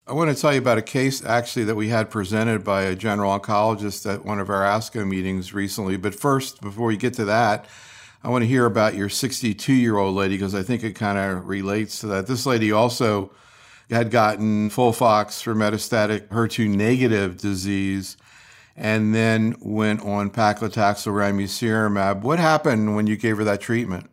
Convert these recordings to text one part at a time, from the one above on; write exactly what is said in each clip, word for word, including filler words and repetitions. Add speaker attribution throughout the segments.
Speaker 1: I want to tell you about a case actually that we had presented by a general oncologist at one of our ASCO meetings recently. But first, before we get to that, I want to hear about your sixty-two-year-old lady because I think it kind of relates to that. This lady also had gotten FOLFOX for metastatic H E R two negative disease and then went on paclitaxel ramucirumab. What happened when you gave her that treatment?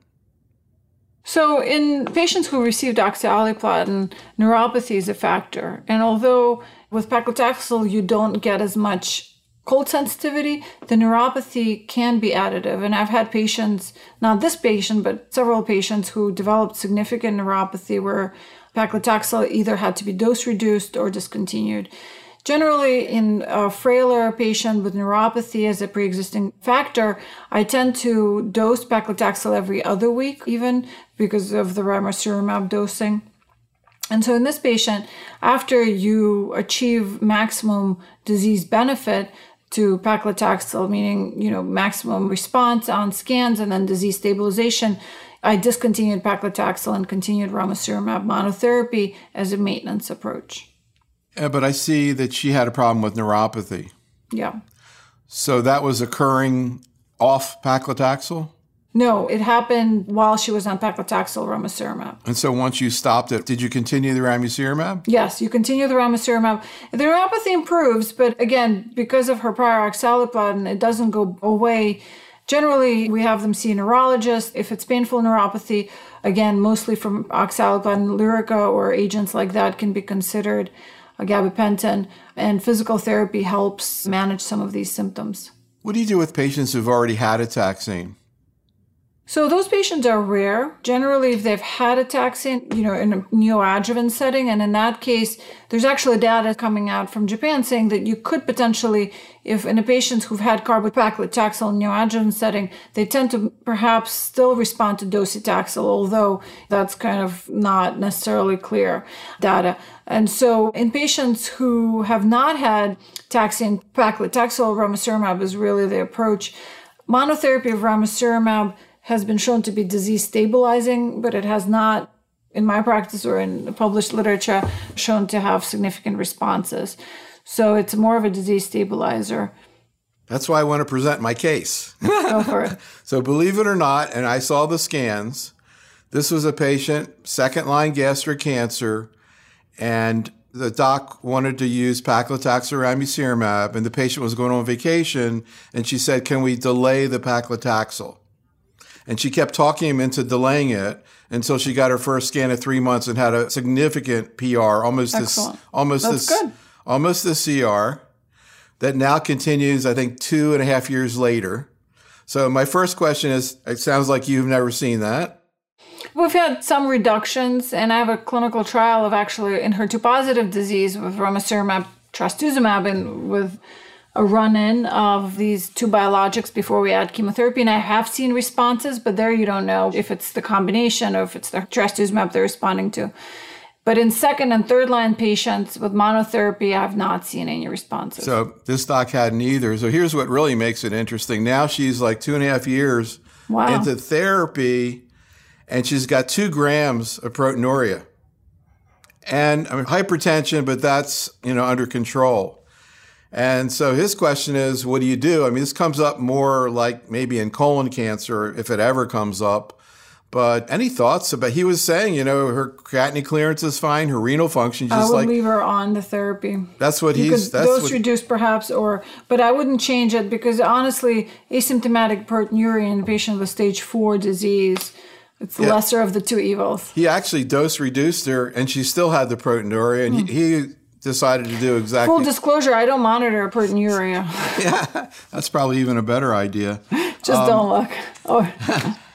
Speaker 2: So in patients who received oxaliplatin, neuropathy is a factor. And although with paclitaxel you don't get as much cold sensitivity, the neuropathy can be additive. And I've had patients, not this patient, but several patients who developed significant neuropathy where paclitaxel either had to be dose reduced or discontinued. Generally, in a frailer patient with neuropathy as a pre-existing factor, I tend to dose paclitaxel every other week, even because of the ramucirumab dosing. And so in this patient, after you achieve maximum disease benefit to paclitaxel, meaning, you know, maximum response on scans and then disease stabilization, I discontinued paclitaxel and continued ramucirumab monotherapy as a maintenance approach.
Speaker 1: Yeah, but I see that she had a problem with neuropathy.
Speaker 2: Yeah.
Speaker 1: So that was occurring off paclitaxel?
Speaker 2: No, it happened while she was on paclitaxel ramucirumab.
Speaker 1: And so once you stopped it, did you continue the ramucirumab?
Speaker 2: Yes, you continue the ramucirumab. The neuropathy improves, but again, because of her prior oxaliplatin, it doesn't go away. Generally, we have them see a neurologist. If it's painful neuropathy, again, mostly from oxaliplatin, Lyrica, or agents like that can be considered. Gabapentin, and physical therapy helps manage some of these symptoms.
Speaker 1: What do you do with patients who've already had a taxane?
Speaker 2: So those patients are rare. Generally, if they've had a taxane, you know, in a neoadjuvant setting, and in that case, there's actually data coming out from Japan saying that you could potentially, if in a patient who've had carbopaclitaxel in neoadjuvant setting, they tend to perhaps still respond to docetaxel, although that's kind of not necessarily clear data. And so in patients who have not had taxane, paclitaxel, ramucirumab is really the approach. Monotherapy of ramucirumab has been shown to be disease stabilizing, but it has not, in my practice or in published literature, shown to have significant responses. So it's more of a disease stabilizer.
Speaker 1: That's why I want to present my case.
Speaker 2: Go for it.
Speaker 1: So believe it or not, and I saw the scans, this was a patient, second-line gastric cancer, and the doc wanted to use paclitaxel ramucirumab, and the patient was going on vacation, and she said, can we delay the paclitaxel? And she kept talking him into delaying it until she got her first scan at three months and had a significant P R, almost
Speaker 2: Excellent.
Speaker 1: this, almost
Speaker 2: That's
Speaker 1: this,
Speaker 2: good.
Speaker 1: almost the C R, that now continues, I think, two and a half years later. So my first question is, it sounds like you've never seen that.
Speaker 2: We've had some reductions, and I have a clinical trial of actually in H E R two positive disease with ramucirumab, trastuzumab, and with a run-in of these two biologics before we add chemotherapy. And I have seen responses, but there you don't know if it's the combination or if it's the trastuzumab they're responding to. But in second and third line patients with monotherapy, I have not seen any responses.
Speaker 1: So this doc hadn't either. So here's what really makes it interesting. Now she's like two and a half years
Speaker 2: wow.
Speaker 1: into therapy, and she's got two grams of proteinuria. And I mean, hypertension, but that's, you know, under control. And so his question is, what do you do? I mean, this comes up more like maybe in colon cancer, if it ever comes up. But any thoughts about, he was saying, you know, her creatinine clearance is fine, her renal function, just
Speaker 2: I would
Speaker 1: like,
Speaker 2: leave her on the therapy.
Speaker 1: That's what
Speaker 2: you
Speaker 1: he's,
Speaker 2: could
Speaker 1: that's
Speaker 2: dose
Speaker 1: what,
Speaker 2: reduce perhaps, or, but I wouldn't change it because honestly, asymptomatic proteinuria in a patient with stage four disease, it's the
Speaker 1: yeah.
Speaker 2: lesser of the two evils.
Speaker 1: He actually dose reduced her and she still had the proteinuria, and mm. he, he decided to do exactly.
Speaker 2: Full disclosure, I don't monitor proteinuria.
Speaker 1: Yeah, that's probably even a better idea.
Speaker 2: Just um, don't look. Oh.